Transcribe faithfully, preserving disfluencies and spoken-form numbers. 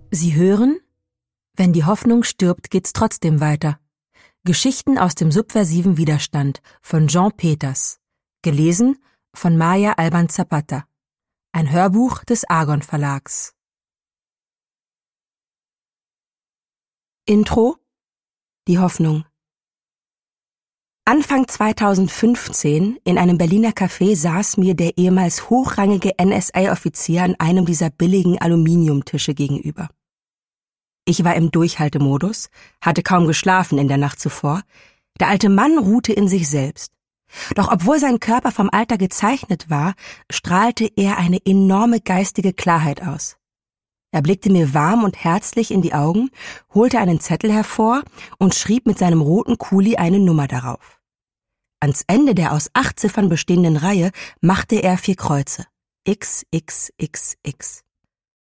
Sie hören: Wenn die Hoffnung stirbt, geht's trotzdem weiter. Geschichten aus dem subversiven Widerstand von Jean Peters. Gelesen von Maya Alban-Zapata. Ein Hörbuch des Argon Verlags. Intro: Die Hoffnung. Anfang zweitausendfünfzehn in einem Berliner Café saß mir der ehemals hochrangige N S A-Offizier an einem dieser billigen Aluminiumtische gegenüber. Ich war im Durchhaltemodus, hatte kaum geschlafen in der Nacht zuvor. Der alte Mann ruhte in sich selbst. Doch obwohl sein Körper vom Alter gezeichnet war, strahlte er eine enorme geistige Klarheit aus. Er blickte mir warm und herzlich in die Augen, holte einen Zettel hervor und schrieb mit seinem roten Kuli eine Nummer darauf. Ans Ende der aus acht Ziffern bestehenden Reihe machte er vier Kreuze. X X X X.